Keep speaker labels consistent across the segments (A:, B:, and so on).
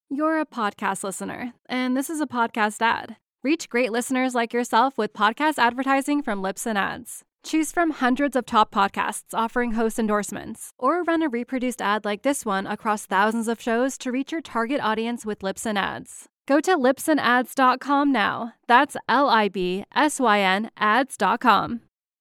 A: You're a podcast listener, and this is a podcast ad. Reach great listeners like yourself with podcast advertising from Libsyn Ads. Choose from hundreds of top podcasts offering host endorsements, or run a reproduced ad like this one across thousands of shows to reach your target audience with Libsyn Ads. Go to libsynads.com now. That's LIBSYN ads.com.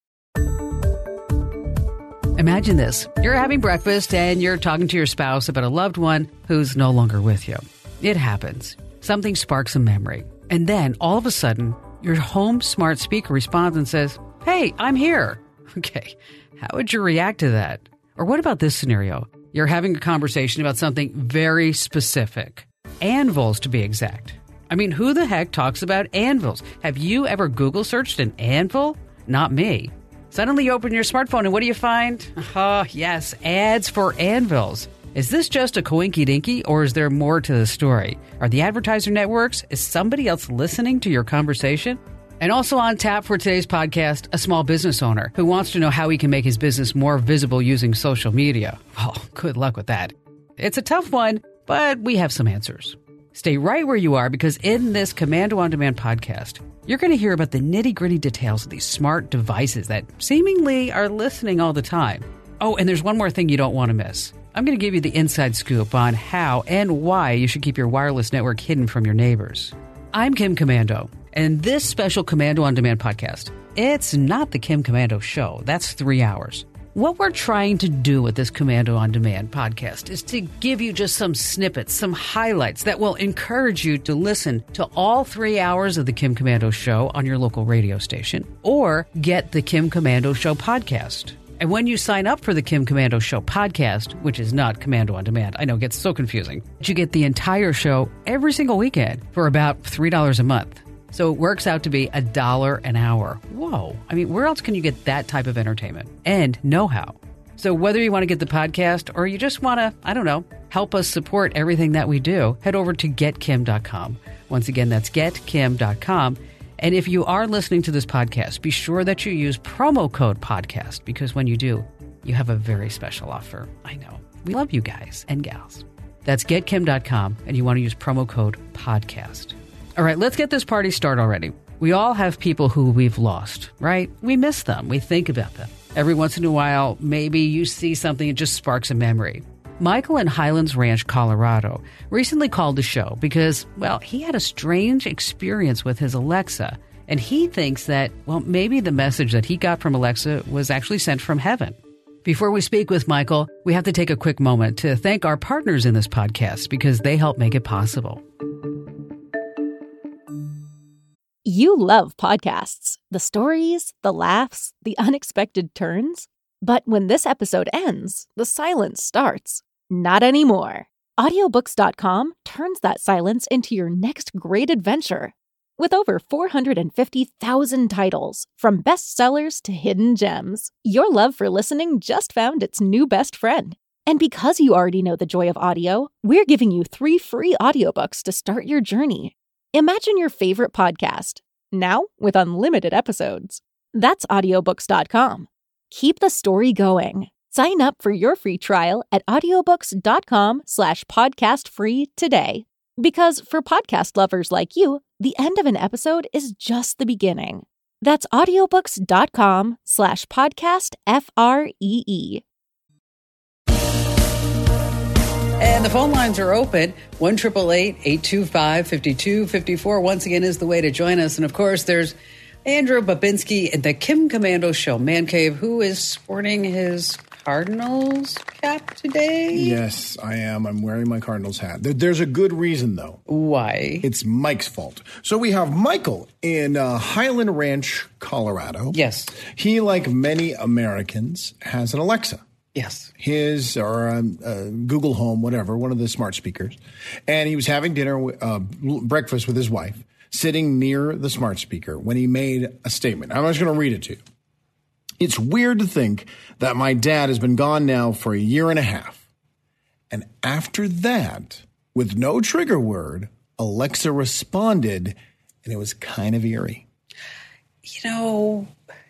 B: Imagine this. You're having breakfast and you're talking to your spouse about a loved one who's no longer with you. It happens. Something sparks a memory. And then, all of a sudden, your home smart speaker responds and says, "Hey, I'm here." Okay, how would you react to that? Or what about this scenario? You're having a conversation about something very specific. Anvils, to be exact. I mean, who the heck talks about anvils? Have you ever Google searched an anvil? Not me. Suddenly you open your smartphone and what do you find? Oh, yes, ads for anvils. Is this just a coinky-dinky or is there more to the story? Are the advertiser networks? Is somebody else listening to your conversation? And also on tap for today's podcast, a small business owner who wants to know how he can make his business more visible using social media. Oh, good luck with that. It's a tough one, but we have some answers. Stay right where you are because in this Komando On Demand podcast, you're going to hear about the nitty-gritty details of these smart devices that seemingly are listening all the time. Oh, and there's one more thing you don't want to miss. I'm going to give you the inside scoop on how and why you should keep your wireless network hidden from your neighbors. I'm Kim Komando, and this special Komando On Demand podcast, it's not the Kim Komando show. That's 3 hours. What we're trying to do with this Komando On Demand podcast is to give you just some snippets, some highlights that will encourage you to listen to all 3 hours of the Kim Komando show on your local radio station or get the Kim Komando show podcast. And when you sign up for the Kim Komando show podcast, which is not Komando On Demand, I know it gets so confusing, but you get the entire show every single weekend for about $3 a month. So it works out to be $1 an hour. Whoa. I mean, where else can you get that type of entertainment and know-how? So whether you want to get the podcast or you just want to, help us support everything that we do, head over to getkim.com. Once again, that's getkim.com. And if you are listening to this podcast, be sure that you use promo code podcast because when you do, you have a very special offer. I know. We love you guys and gals. That's getkim.com and you want to use promo code podcast. All right, let's get this party started already. We all have people who we've lost, right? We miss them. We think about them. Every once in a while, maybe you see something that just sparks a memory. Michael in Highlands Ranch, Colorado, recently called the show because, he had a strange experience with his Alexa. And he thinks that, maybe the message that he got from Alexa was actually sent from heaven. Before we speak with Michael, we have to take a quick moment to thank our partners in this podcast because they help make it possible.
C: You love podcasts, the stories, the laughs, the unexpected turns. But when this episode ends, the silence starts. Not anymore. Audiobooks.com turns that silence into your next great adventure. With over 450,000 titles, from bestsellers to hidden gems, your love for listening just found its new best friend. And because you already know the joy of audio, we're giving you 3 free audiobooks to start your journey. Imagine your favorite podcast, now with unlimited episodes. That's audiobooks.com. Keep the story going. Sign up for your free trial at audiobooks.com/podcastfree today. Because for podcast lovers like you, the end of an episode is just the beginning. That's audiobooks.com/podcastfree.
B: And the phone lines are open. 1-888-825-5254 once again is the way to join us. And of course, there's Andrew Babinski at the Kim Komando Show Man Cave, who is sporting his Cardinals cap today.
D: Yes, I am. I'm wearing my Cardinals hat. There's a good reason, though.
B: Why?
D: It's Mike's fault. So we have Michael in Highland Ranch, Colorado.
B: Yes.
D: He, like many Americans, has an Alexa.
B: Yes.
D: His or Google Home, whatever, one of the smart speakers. And he was having breakfast with his wife, sitting near the smart speaker when he made a statement. I'm just going to read it to you. It's weird to think that my dad has been gone now for a year and a half. And after that, with no trigger word, Alexa responded, and it was kind of eerie.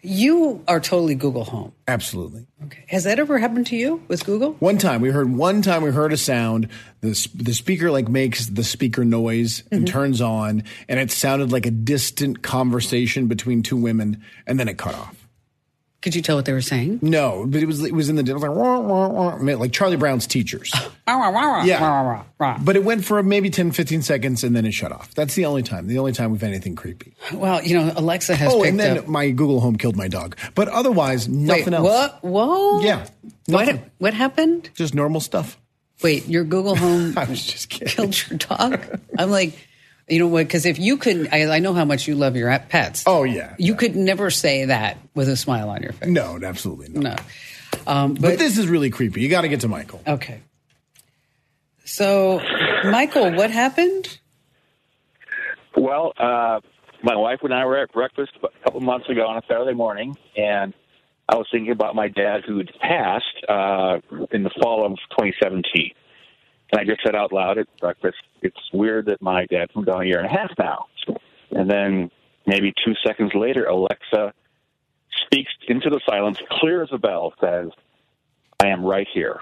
B: You are totally Google Home.
D: Absolutely.
B: Okay. Has that ever happened to you with Google?
D: One time we heard a sound. The speaker makes the speaker noise and turns on, and it sounded like a distant conversation between two women, and then it cut off.
B: Could you tell what they were saying?
D: No, but it was in it was like wah, wah, wah, like Charlie Brown's teachers. Yeah. But it went for maybe 10, 15 seconds, and then it shut off. That's the only time we've had anything creepy.
B: Well, Alexa has picked
D: and then
B: up.
D: my Google Home killed my dog. But otherwise, nothing else.
B: What? Whoa.
D: Yeah. Nothing.
B: What happened?
D: Just normal stuff.
B: Wait, your Google Home
D: I was just kidding.
B: killed your dog? I'm like, you know what? Because if you could, I know how much you love your pets.
D: Oh, yeah.
B: You could never say that with a smile on your face.
D: No, absolutely not.
B: No.
D: But this is really creepy. You got to get to Michael.
B: Okay. So, Michael, what happened?
E: Well, my wife and I were at breakfast a couple months ago on a Saturday morning, and I was thinking about my dad who had passed in the fall of 2017. And I just said out loud at breakfast, it's weird that my dad's been gone a year and a half now. And then maybe 2 seconds later, Alexa speaks into the silence, clear as a bell, says, I am right here.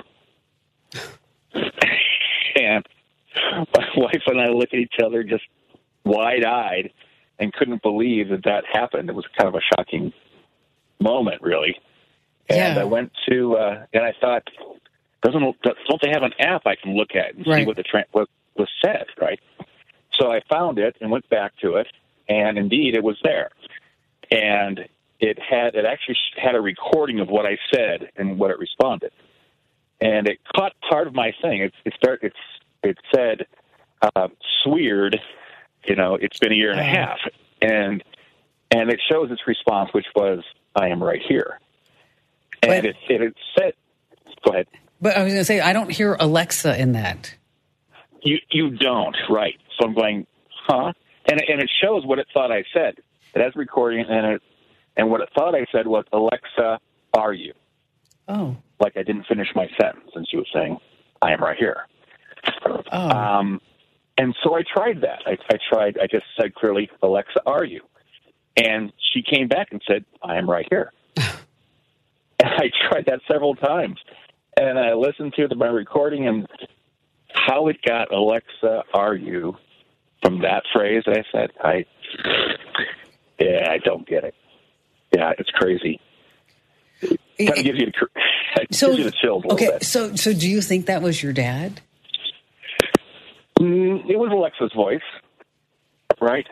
E: And my wife and I look at each other just wide-eyed and couldn't believe that happened. It was kind of a shocking moment, really. And I went to, and I thought, don't they have an app I can look at and see what what was said, right? So I found it and went back to it, and indeed it was there. And it actually had a recording of what I said and what it responded. And it caught part of my thing. It said, "Sweird, it's been a year and a half," and it shows its response, which was, "I am right here." And it said, "Go ahead."
B: But I was going to say, I don't hear Alexa in that.
E: You don't, right? So I'm going, huh? And it shows what it thought I said. It has recording, and what it thought I said was, "Alexa, are you?"
B: Oh.
E: Like I didn't finish my sentence, and she was saying, "I am right here."
B: Oh.
E: And so I tried that. I just said clearly, "Alexa, are you?" And she came back and said, "I am right here." And I tried that several times. And I listened to my recording, and how it got "Alexa, are you?" from that phrase, I said, I don't get it. Yeah, it's crazy. It kind of gives you the chills a little bit.
B: So do you think that was your dad?
E: It was Alexa's voice, right?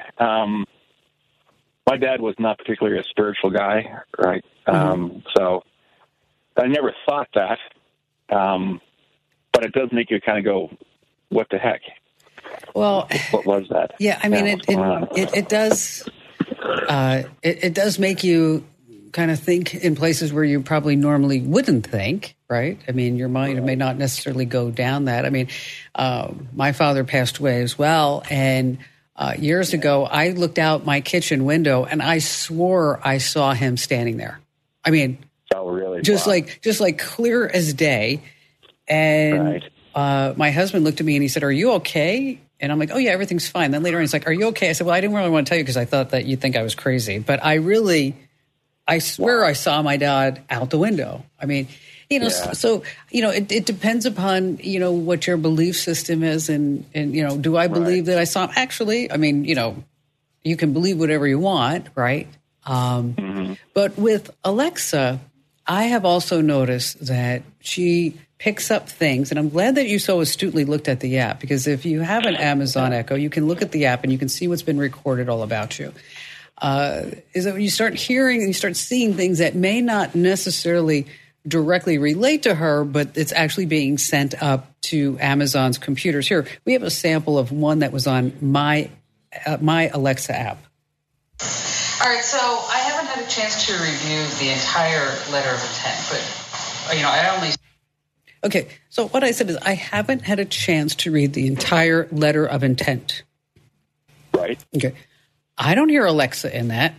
E: My dad was not particularly a spiritual guy, right? So I never thought that. But it does make you kind of go, what the heck?
B: Well,
E: what was that?
B: Yeah, I mean, it does. It does make you kind of think in places where you probably normally wouldn't think, right? I mean, your mind may not necessarily go down that. I mean, my father passed away as well, and years ago, I looked out my kitchen window and I swore I saw him standing there. I mean.
E: Oh, really?
B: Just like clear as day. And my husband looked at me and he said, "Are you okay?" And I'm like, "Oh, yeah, everything's fine." Then later on, he's like, "Are you okay?" I said, "Well, I didn't really want to tell you because I thought that you'd think I was crazy. But I swear I saw my dad out the window." I mean, so, it depends upon, what your belief system is. And do I believe that I saw him? Actually, I mean, you can believe whatever you want, right? But with Alexa, I have also noticed that she picks up things, and I'm glad that you so astutely looked at the app, because if you have an Amazon Echo, you can look at the app and you can see what's been recorded all about you. Is that when you start hearing and you start seeing things that may not necessarily directly relate to her, but it's actually being sent up to Amazon's computers. Here, we have a sample of one that was on my Alexa app.
F: All right, so I haven't had a chance to review the entire letter of intent, but, I only...
B: Okay, so what I said is I haven't had a chance to read the entire letter of intent.
E: Right.
B: Okay. I don't hear Alexa in that.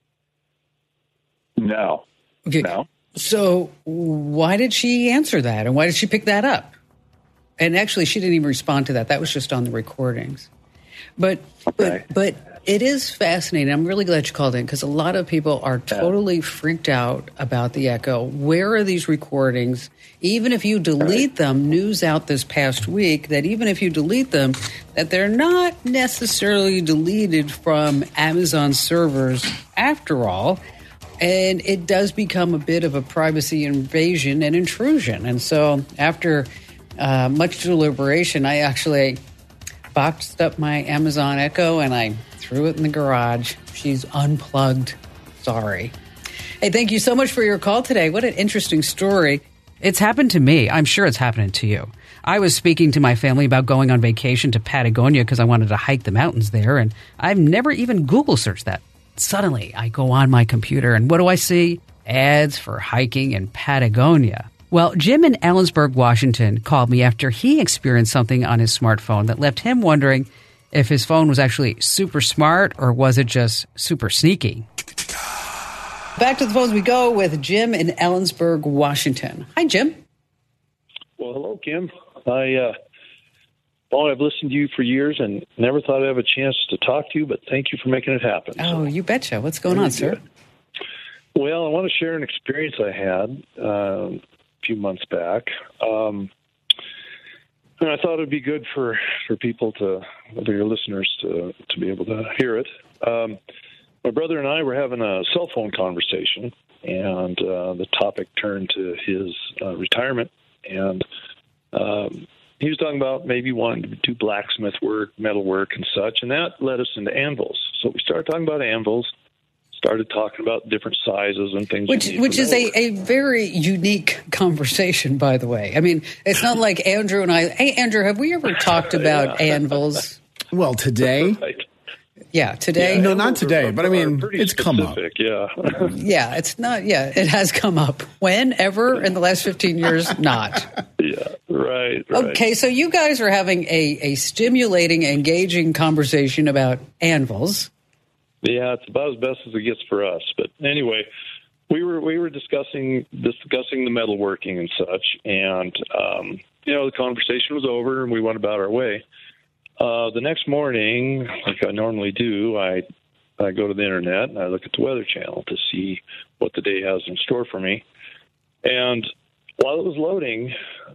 E: No.
B: Okay.
E: No.
B: So why did she answer that, and why did she pick that up? And actually, she didn't even respond to that. That was just on the recordings. But it is fascinating. I'm really glad you called in because a lot of people are totally freaked out about the Echo. Where are these recordings? Even if you delete them, news out this past week that even if you delete them, that they're not necessarily deleted from Amazon servers after all. And it does become a bit of a privacy invasion and intrusion. And so after much deliberation, I actually boxed up my Amazon Echo and I threw it in the garage. She's unplugged. Sorry. Hey, thank you so much for your call today. What an interesting story. It's happened to me. I'm sure it's happening to you. I was speaking to my family about going on vacation to Patagonia because I wanted to hike the mountains there, and I've never even Google searched that. Suddenly, I go on my computer, and what do I see? Ads for hiking in Patagonia. Well, Jim in Ellensburg, Washington, called me after he experienced something on his smartphone that left him wondering if his phone was actually super smart or was it just super sneaky. Back to the phones we go with Jim in Ellensburg, Washington. Hi, Jim.
G: Well, hello, Kim. I've listened to you for years and never thought I'd have a chance to talk to you, but thank you for making it happen.
B: Oh, you betcha. What's going on, sir?
G: Well, I want to share an experience I had a few months back. And I thought it'd be good for people for your listeners to be able to hear it. My brother and I were having a cell phone conversation, and the topic turned to his retirement. And he was talking about maybe wanting to do blacksmith work, metal work, and such, and that led us into anvils. So we started talking about anvils, started talking about different sizes and things.
B: Which is a very unique conversation, by the way. I mean, it's not like Andrew and I. Hey, Andrew, have we ever talked about anvils?
D: Well, today.
G: Right.
B: Yeah, today.
D: Yeah, no, not today, but I mean, it's
G: specific,
D: come up.
G: Yeah.
B: Yeah, it's not. Yeah, it has come up. When, ever in the last 15 years? Not.
G: Yeah, right.
B: Okay, so you guys are having a stimulating, engaging conversation about anvils.
G: Yeah, it's about as best as it gets for us. But anyway, we were discussing the metalworking and such, and the conversation was over, and we went about our way. The next morning, like I normally do, I go to the internet and I look at the Weather Channel to see what the day has in store for me. And while it was loading,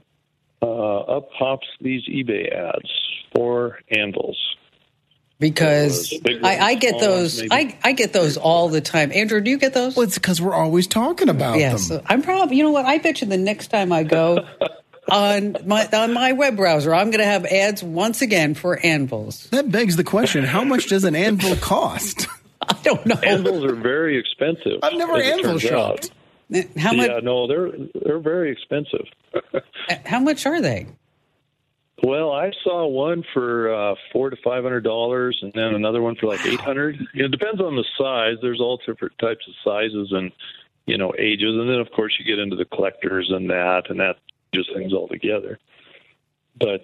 G: up pops these eBay ads for anvils.
B: Because I get those. I get those all the time. Andrew, do you get those?
D: Well, it's because we're always talking about them.
B: So I'm probably. You know what? I bet you the next time I go on my web browser, I'm going to have ads once again for anvils.
D: That begs the question: how much does an anvil cost?
B: I don't know.
G: Anvils are very expensive.
D: I've never anvil shopped.
B: How much?
G: Yeah, no, they're very expensive.
B: How much are they?
G: Well, I saw one for $400 to $500, and then another one for like $800. It depends on the size. There's all different types of sizes and ages, and then of course you get into the collectors and that just things all together. But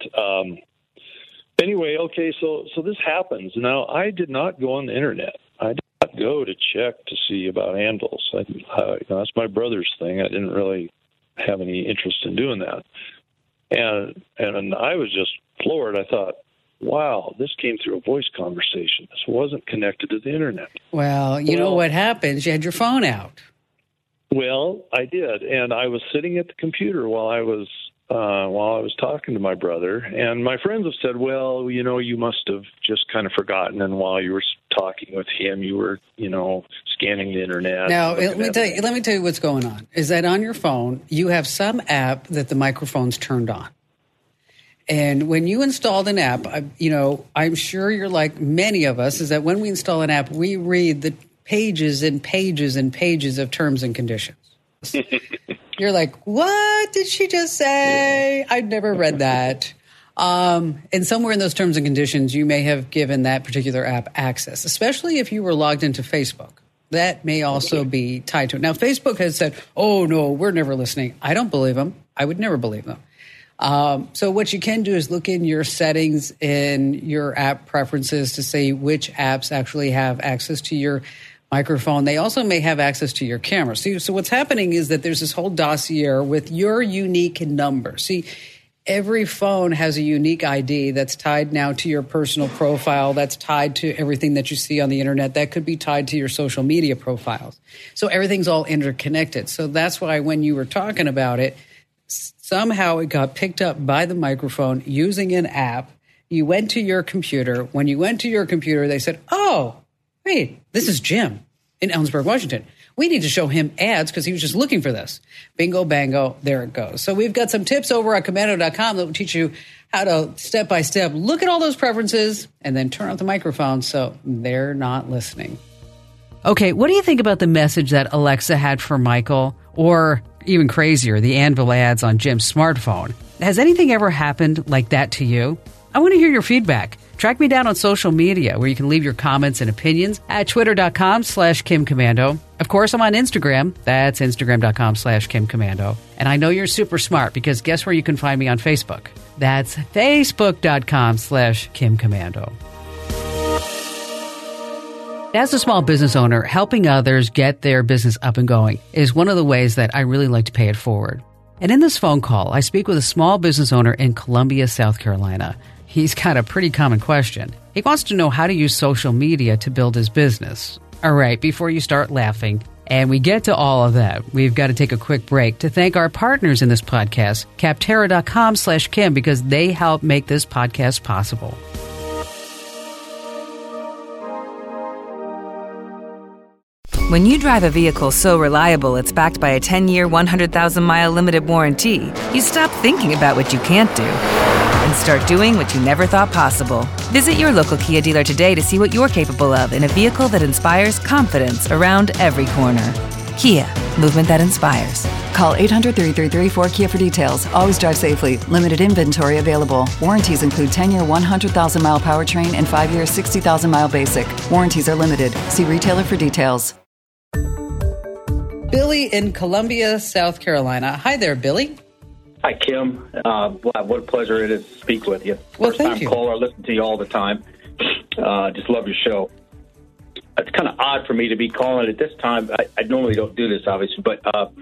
G: anyway, okay, so this happens. Now, I did not go on the internet. I did not go to check to see about anvils. That's my brother's thing. I didn't really have any interest in doing that. And I was just floored. I thought, wow, this came through a voice conversation. This wasn't connected to the internet.
B: Well, you know what happens? You had your phone out.
G: Well, I did, and I was sitting at the computer while I was talking to my brother. And my friends have said, well, you must have just kind of forgotten, and while you were talking with him, you were, scanning the internet.
B: Now, let me tell you what's going on. Is that on your phone, you have some app that the microphone's turned on. And when you installed an app, I'm sure you're like many of us, is that when we install an app, we read the pages and pages and pages of terms and conditions. You're like, what did she just say? Yeah. I'd never read that. And somewhere in those terms and conditions, you may have given that particular app access, especially if you were logged into Facebook. That may also be tied to it. Now, Facebook has said, oh, no, we're never listening. I don't believe them. I would never believe them. So what you can do is look in your settings in your app preferences to see which apps actually have access to your microphone. They also may have access to your camera. So what's happening is that there's this whole dossier with your unique number. See, every phone has a unique ID that's tied now to your personal profile, that's tied to everything that you see on the internet, that could be tied to your social media profiles. So everything's all interconnected. So that's why when you were talking about it, somehow it got picked up by the microphone using an app. You went to your computer. When you went to your computer, they said, oh, wait, this is Jim in Ellensburg, Washington. We need to show him ads because he was just looking for this. Bingo, bango, there it goes. So we've got some tips over at Komando.com that will teach you how to step-by-step look at all those preferences and then turn off the microphone so they're not listening. Okay, what do you think about the message that Alexa had for Michael, or even crazier, the Anvil ads on Jim's smartphone? Has anything ever happened like that to you? I want to hear your feedback. Track me down on social media where you can leave your comments and opinions at twitter.com/KimCommando. Of course, I'm on Instagram. That's Instagram.com/KimCommando. And I know you're super smart because guess where you can find me on Facebook? That's Facebook.com/KimCommando. As a small business owner, helping others get their business up and going is one of the ways that I really like to pay it forward. And in this phone call, I speak with a small business owner in Columbia, South Carolina. He's got a pretty common question. He wants to know how to use social media to build his business. All right, before you start laughing, and we get to all of that, we've got to take a quick break to thank our partners in this podcast, Capterra.com/Kim, because they help make this podcast possible.
H: When you drive a vehicle so reliable it's backed by a 10-year, 100,000-mile limited warranty, you stop thinking about what you can't do and start doing what you never thought possible. Visit your local Kia dealer today to see what you're capable of in a vehicle that inspires confidence around every corner. Kia, movement that inspires.
I: Call 800-333-4KIA for details. Always drive safely. Limited inventory available. Warranties include 10-year 100,000-mile powertrain and 5-year 60,000-mile basic. Warranties are limited. See retailer for details.
B: Billy in Columbia, South Carolina. Hi there, Billy.
J: Hi, Kim. What a pleasure it is to speak with you.
B: Well,
J: First-time caller. I listen to you all the time. Just love your show. It's kind of odd for me to be calling at this time. I normally don't do this, obviously, but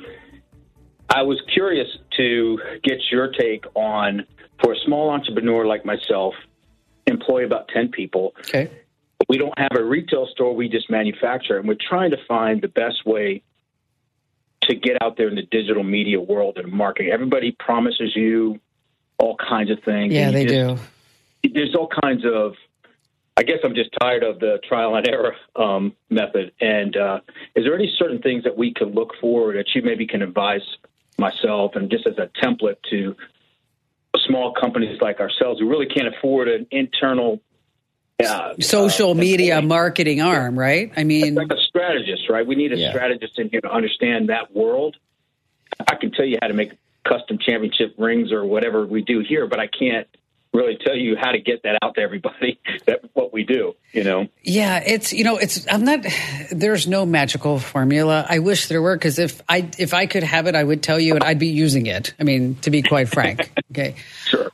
J: I was curious to get your take on, for a small entrepreneur like myself, employ about 10 people.
B: Okay.
J: We don't have a retail store. We just manufacture, and we're trying to find the best way to get out there in the digital media world and marketing. Everybody promises you all kinds of things.
B: Yeah, they do.
J: There's all kinds of, I guess I'm just tired of the trial and error method. And is there any certain things that we could look for that you maybe can advise myself and just as a template to small companies like ourselves who really can't afford an internal
B: social media marketing arm, right? I mean,
J: like a strategist, right? We need a strategist in here to understand that world. I can tell you how to make custom championship rings or whatever we do here, but I can't really tell you how to get that out to everybody. That's what we do, you know?
B: Yeah, there's no magical formula. I wish there were, because if I could have it, I would tell you and I'd be using it. I mean, to be quite frank. Okay.
J: Sure.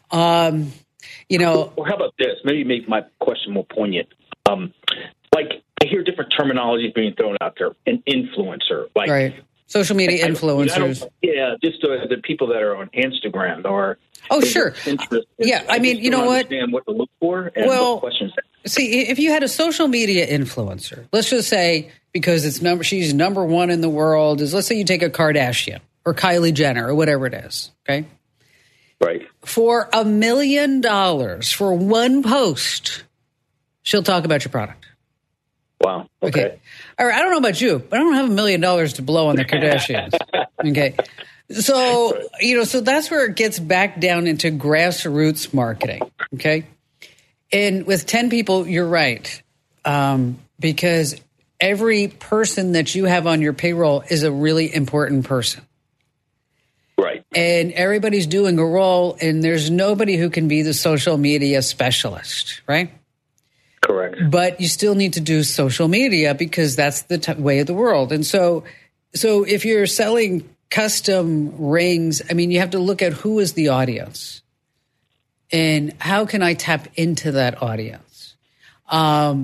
J: Or how about this? Maybe make my question more poignant. Like, I hear different terminologies being thrown out there. An influencer, like
B: right. Social media influencers.
J: Just the people that are on Instagram or.
B: Oh, sure. Yeah, I mean, you know what?
J: Understand what to look for and what questions.
B: See, if you had a social media influencer, let's just say because she's number one in the world. Let's say you take a Kardashian or Kylie Jenner or whatever it is. Okay.
J: Right.
B: For $1 million for one post, she'll talk about your product.
J: Wow. Okay.
B: All right. I don't know about you, but I don't have $1 million to blow on the Kardashians. Okay. So, so that's where it gets back down into grassroots marketing. Okay. And with 10 people, you're right. Because every person that you have on your payroll is a really important person.
J: Right.
B: And everybody's doing a role, and there's nobody who can be the social media specialist, right?
J: Correct.
B: But you still need to do social media because that's the way of the world. And so if you're selling custom rings, I mean, you have to look at who is the audience and how can I tap into that audience? And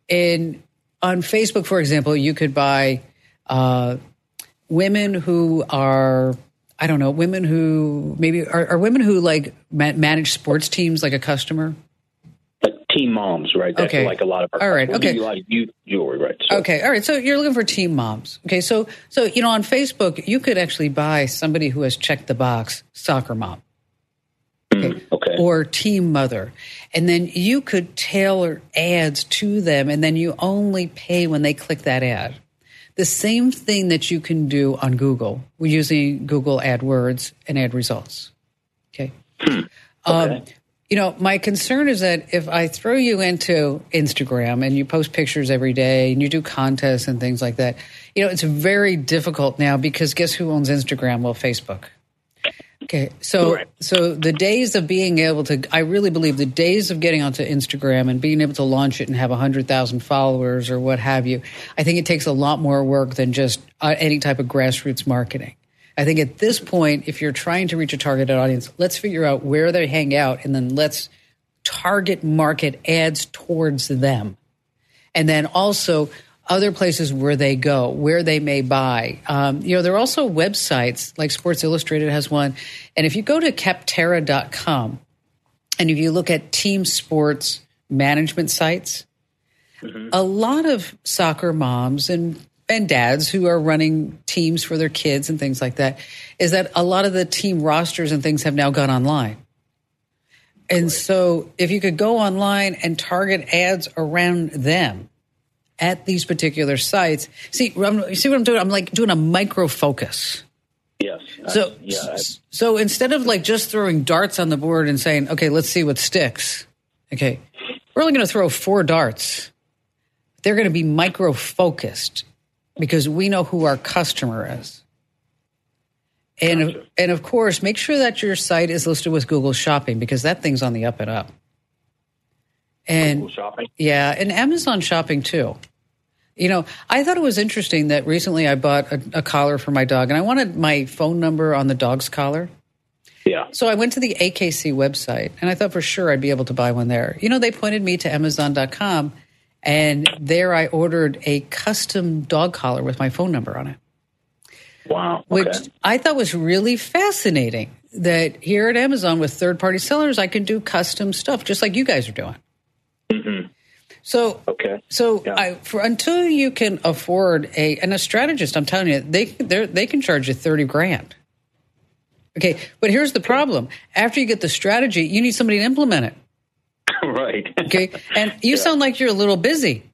B: on Facebook, for example, you could buy women who are I don't know, women who maybe are women who like manage sports teams like a customer?
J: Teen moms, right? That's
B: okay.
J: Like a lot of our
B: all right. Okay.
J: do a lot of youth jewelry, right? So,
B: okay. All right. So you're looking for teen moms. Okay. So on Facebook, you could actually buy somebody who has checked the box soccer mom. Okay. Or team mother. And then you could tailor ads to them, and then you only pay when they click that ad. The same thing that you can do on Google. We're using Google AdWords and ad results. Okay. My concern is that if I throw you into Instagram and you post pictures every day and you do contests and things like that, it's very difficult now because guess who owns Instagram? Well, Facebook. Okay. So the days of being able to, I really believe the days of getting onto Instagram and being able to launch it and have 100,000 followers or what have you, I think it takes a lot more work than just any type of grassroots marketing. I think at this point, if you're trying to reach a targeted audience, let's figure out where they hang out and then let's target market ads towards them. And then also other places where they go, where they may buy. There are also websites like Sports Illustrated has one. And if you go to Capterra.com and if you look at team sports management sites, a lot of soccer moms and dads who are running teams for their kids and things like that, is that a lot of the team rosters and things have now gone online. And so if you could go online and target ads around them at these particular sites, see what I'm doing? I'm like doing a micro focus.
J: Yes.
B: So instead of like just throwing darts on the board and saying, okay, let's see what sticks. Okay, we're only going to throw 4 darts. They're going to be micro focused, because we know who our customer is. And of course, make sure that your site is listed with Google Shopping, because that thing's on the up and up. And
J: Google Shopping?
B: Yeah, and Amazon Shopping too. I thought it was interesting that recently I bought a collar for my dog, and I wanted my phone number on the dog's collar.
J: Yeah.
B: So I went to the AKC website, and I thought for sure I'd be able to buy one there. They pointed me to Amazon.com, and there I ordered a custom dog collar with my phone number on it.
J: Wow. Okay.
B: Which I thought was really fascinating, that here at Amazon with third-party sellers, I can do custom stuff just like you guys are doing.
J: Mm-hmm.
B: So,
J: yeah.
B: Until you can afford a strategist, I'm telling you, they can charge you $30,000. Okay, but here's the problem. After you get the strategy, you need somebody to implement it.
J: Right.
B: Okay, and you sound like you're a little busy.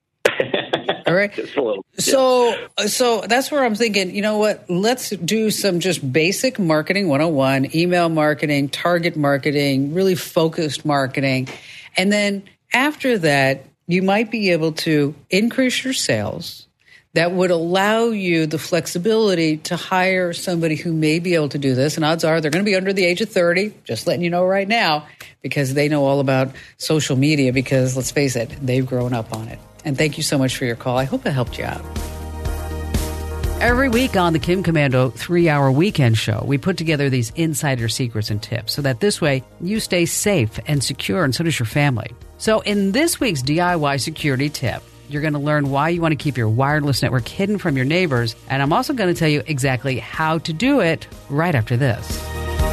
B: All right.
J: Just a little.
B: So that's where I'm thinking, you know what? Let's do some just basic marketing 101, email marketing, target marketing, really focused marketing. And then after that, you might be able to increase your sales. That would allow you the flexibility to hire somebody who may be able to do this. And odds are they're going to be under the age of 30, just letting you know right now, because they know all about social media, because let's face it, they've grown up on it. And thank you so much for your call. I hope it helped you out. Every week on the Kim Komando 3-Hour Weekend Show, we put together these insider secrets and tips so that this way you stay safe and secure, and so does your family. So in this week's DIY security tip, you're going to learn why you want to keep your wireless network hidden from your neighbors. And I'm also going to tell you exactly how to do it right after this.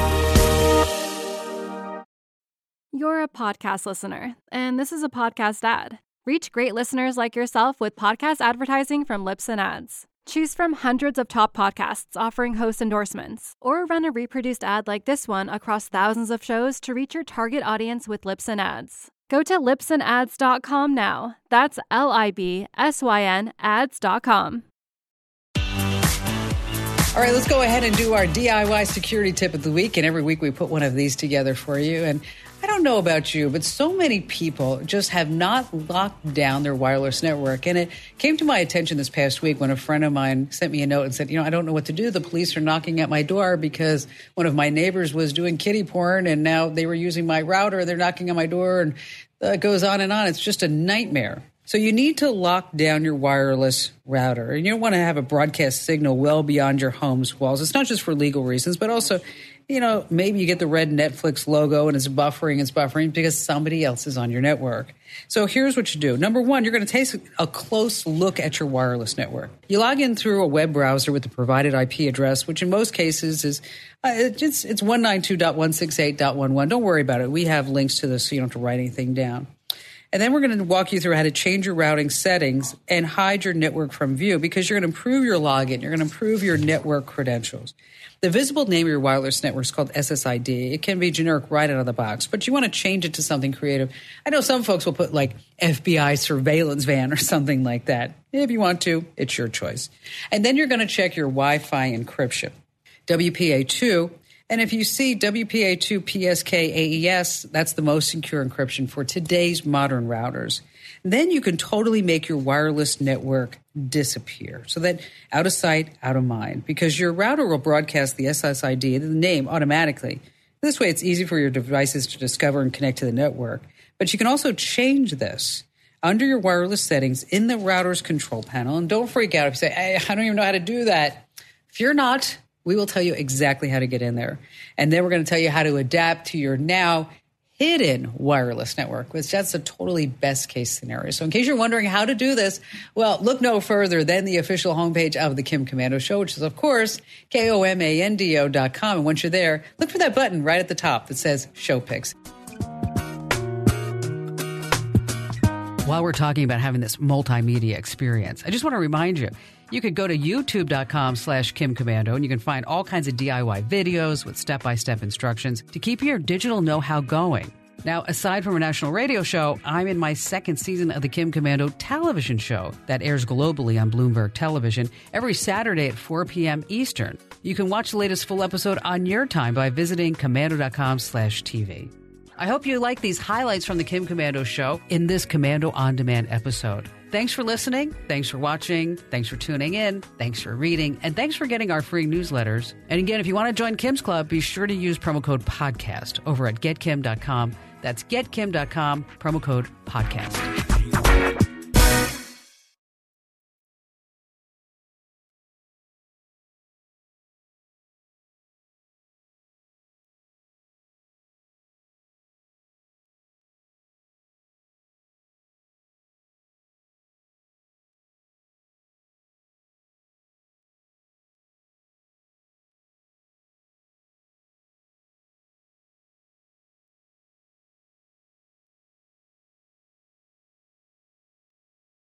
A: You're a podcast listener, and this is a podcast ad. Reach great listeners like yourself with podcast advertising from Libsyn Ads. Choose from hundreds of top podcasts offering host endorsements, or run a reproduced ad like this one across thousands of shows to reach your target audience with Libsyn Ads. Go to libsynads.com now. That's LIBSYN ads.com.
B: All right, let's go ahead and do our DIY security tip of the week. And every week we put one of these together for you. And I don't know about you, but so many people just have not locked down their wireless network. And it came to my attention this past week when a friend of mine sent me a note and said, I don't know what to do. The police are knocking at my door because one of my neighbors was doing kiddie porn, and now they were using my router. They're knocking on my door, and it goes on and on. It's just a nightmare. So you need to lock down your wireless router. And you don't want to have a broadcast signal well beyond your home's walls. It's not just for legal reasons, but also maybe you get the red Netflix logo and it's buffering because somebody else is on your network. So here's what you do. Number one, you're going to take a close look at your wireless network. You log in through a web browser with the provided IP address, which in most cases is it's 192.168.11. Don't worry about it. We have links to this so you don't have to write anything down. And then we're going to walk you through how to change your routing settings and hide your network from view because you're going to improve your login. You're going to improve your network credentials. The visible name of your wireless network is called SSID. It can be generic right out of the box, but you want to change it to something creative. I know some folks will put like FBI surveillance van or something like that. If you want to, it's your choice. And then you're going to check your Wi-Fi encryption, WPA2. And if you see WPA2 PSK AES, that's the most secure encryption for today's modern routers. Then you can totally make your wireless network disappear so that out of sight, out of mind, because your router will broadcast the SSID, the name, automatically. This way, it's easy for your devices to discover and connect to the network. But you can also change this under your wireless settings in the router's control panel. And don't freak out if you say, hey, I don't even know how to do that. If you're not, we will tell you exactly how to get in there. And then we're going to tell you how to adapt to your now hidden wireless network, which that's a totally best case scenario. So in case you're wondering how to do this, well, look no further than the official homepage of the Kim Komando Show, which is, of course, KOMANDO.com. And once you're there, look for that button right at the top that says Show Picks. While we're talking about having this multimedia experience, I just want to remind you, you could go to youtube.com/Kim Komando and you can find all kinds of DIY videos with step-by-step instructions to keep your digital know-how going. Now, aside from a national radio show, I'm in my second season of the Kim Komando television show that airs globally on Bloomberg Television every Saturday at 4 p.m. Eastern. You can watch the latest full episode on your time by visiting komando.com/TV. I hope you like these highlights from the Kim Komando Show in this Komando On Demand episode. Thanks for listening. Thanks for watching. Thanks for tuning in. Thanks for reading. And thanks for getting our free newsletters. And again, if you want to join Kim's Club, be sure to use promo code PODCAST over at getkim.com. That's getkim.com, promo code PODCAST.